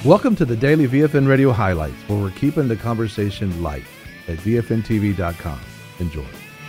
Welcome to the Daily VFN Radio Highlights, where we're keeping the conversation light at VFNTV.com. Enjoy.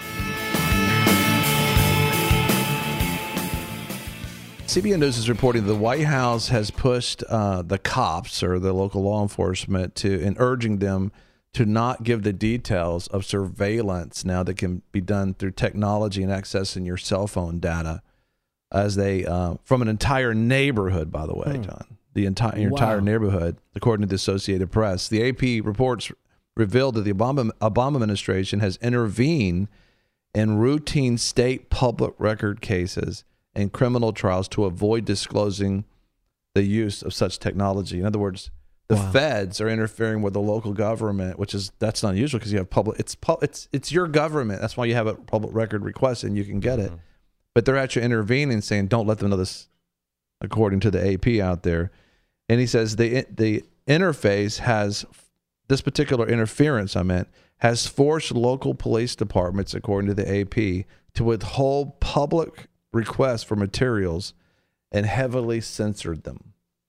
CBN News is reporting the White House has pushed the cops or the local law enforcement and urging them to not give the details of surveillance now that can be done through technology and accessing your cell phone data as they from an entire neighborhood, by the way, John. The entire neighborhood, according to the Associated Press. The AP reports revealed that the Obama administration has intervened in routine state public record cases and criminal trials to avoid disclosing the use of such technology. In other words, the feds are interfering with the local government, that's not unusual because you have public. It's your government. That's why you have a public record request and you can get it. But they're actually intervening, saying, "Don't let them know this." According to the AP out there. And he says the interface has, this particular interference, has forced local police departments, according to the AP, to withhold public requests for materials and heavily censored them.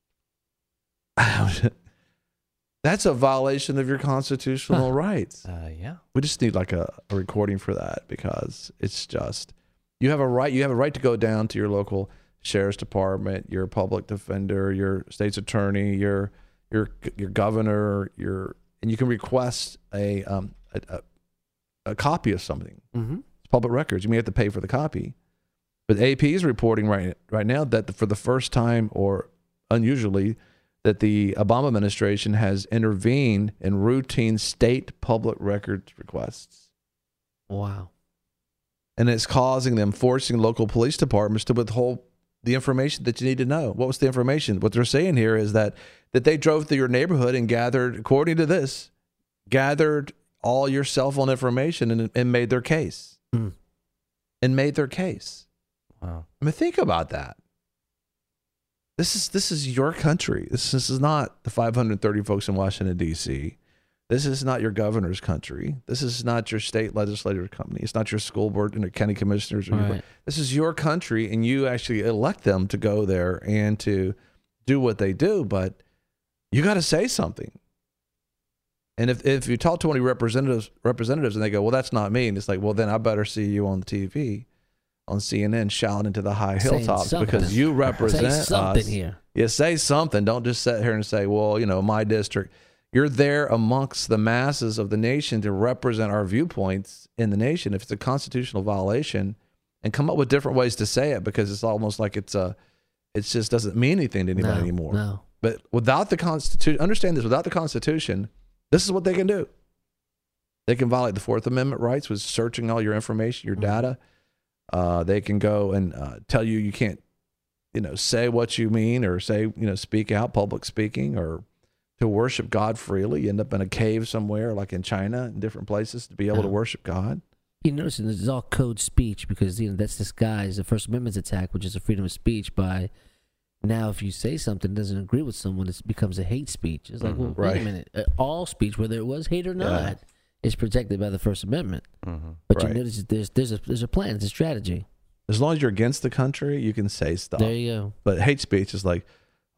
That's a violation of your constitutional rights. Yeah. We just need like a recording for that because it's just, you have a right to go down to your local sheriff's department, your public defender, your state's attorney, your governor, and you can request a copy of something. It's public records. You may have to pay for the copy, but AP is reporting right now that for the first time, or unusually, that the Obama administration has intervened in routine state public records requests. Wow. And it's forcing local police departments to withhold the information that you need to know. What was the information? What they're saying here is that they drove through your neighborhood and gathered, according to this, all your cell phone information and made their case. And made their case. Wow. I mean, think about that. This is your country. This is not the 530 folks in Washington, D.C. This is not your governor's country. This is not your state legislative company. It's not your school board and county commissioners. This is your country, and you actually elect them to go there and to do what they do. But you got to say something. And if you talk to any representatives, and they go, "Well, that's not me," and it's like, "Well, then I better see you on the TV, on CNN, shouting into the high hilltops because you represent us." Here. Yeah, say something. Don't just sit here and say, "Well, my district." You're there amongst the masses of the nation to represent our viewpoints in the nation. If it's a constitutional violation, and come up with different ways to say it, because it's almost like it just doesn't mean anything to anybody anymore. No. But without the Constitution, understand this, without the Constitution, this is what they can do. They can violate the Fourth Amendment rights with searching all your information, your data. They can go and tell you can't, say what you mean or say, speak out, public speaking, or to worship God freely. You end up in a cave somewhere, like in China and different places, to be able to worship God. You notice this is all code speech because that's disguised. The First Amendment's attack, which is a freedom of speech, by now if you say something that doesn't agree with someone, it becomes a hate speech. It's like, well, wait a minute. All speech, whether it was hate or not, is protected by the First Amendment. But you notice there's a plan, there's a strategy. As long as you're against the country, you can say stuff. There you go. But hate speech is like,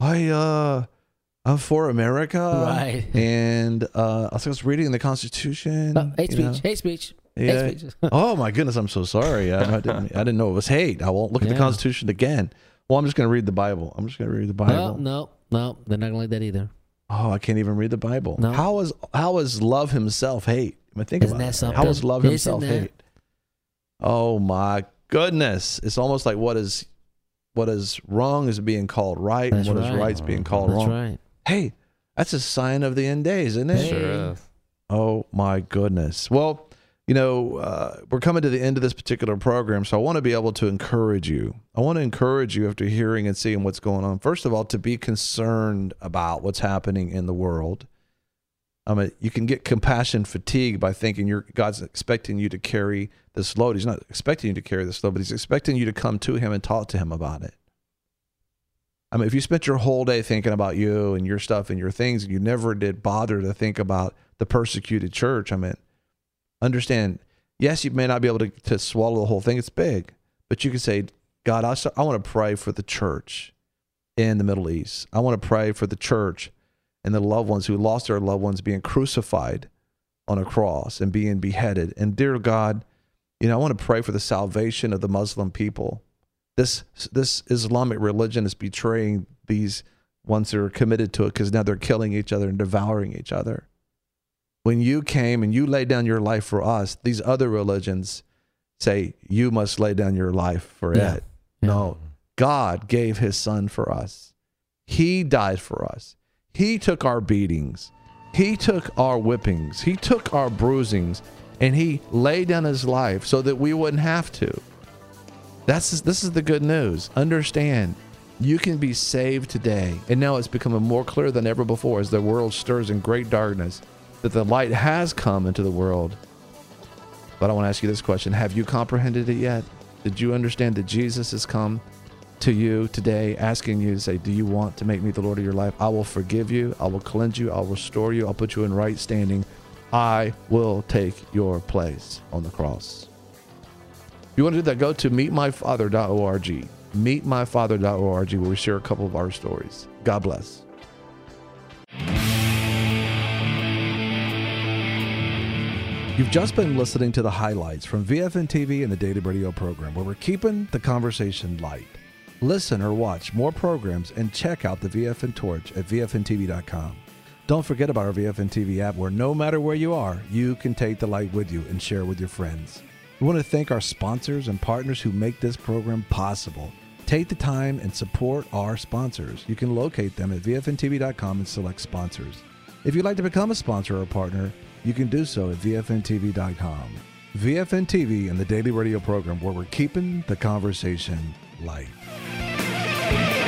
I'm for America, right? And I was reading the Constitution. Hate speech. Yeah. Hate speech. Oh my goodness, I'm so sorry. I didn't know it was hate. I won't look at the Constitution again. Well, I'm just going to read the Bible. No, they're not going to like that either. Oh, I can't even read the Bible. No. How is love himself hate? I mean, think Isn't about that it. something? How is love himself hate? Oh my goodness! It's almost like what is wrong is being called right, and what is right is being called wrong. Right. Hey, that's a sign of the end days, isn't it? Sure is. Oh, my goodness. Well, we're coming to the end of this particular program, so I want to be able to encourage you. I want to encourage you after hearing and seeing what's going on. First of all, to be concerned about what's happening in the world. You can get compassion fatigue by thinking God's expecting you to carry this load. He's not expecting you to carry this load, but he's expecting you to come to him and talk to him about it. If you spent your whole day thinking about you and your stuff and your things, and you never did bother to think about the persecuted church, understand, yes, you may not be able to swallow the whole thing. It's big. But you can say, God, I want to pray for the church in the Middle East. I want to pray for the church and the loved ones who lost their loved ones being crucified on a cross and being beheaded. And dear God, I want to pray for the salvation of the Muslim people. This Islamic religion is betraying these ones that are committed to it, because now they're killing each other and devouring each other. When you came and you laid down your life for us, these other religions say you must lay down your life for it. Yeah. No, God gave his son for us. He died for us. He took our beatings. He took our whippings. He took our bruisings, and he laid down his life so that we wouldn't have to. This is the good news. Understand, you can be saved today. And now it's becoming more clear than ever before as the world stirs in great darkness that the light has come into the world. But I want to ask you this question. Have you comprehended it yet? Did you understand that Jesus has come to you today asking you to say, do you want to make me the Lord of your life? I will forgive you. I will cleanse you. I'll restore you. I'll put you in right standing. I will take your place on the cross. If you want to do that, go to meetmyfather.org. Meetmyfather.org, where we share a couple of our stories. God bless. You've just been listening to the highlights from VFN TV and the Daily Radio program, where we're keeping the conversation light. Listen or watch more programs and check out the VFN Torch at VFNTV.com. Don't forget about our VFN TV app, where no matter where you are, you can take the light with you and share with your friends. We want to thank our sponsors and partners who make this program possible. Take the time and support our sponsors. You can locate them at VFNTV.com and select sponsors. If you'd like to become a sponsor or partner, you can do so at VFNTV.com. VFN TV and the Daily Radio program, where we're keeping the conversation light.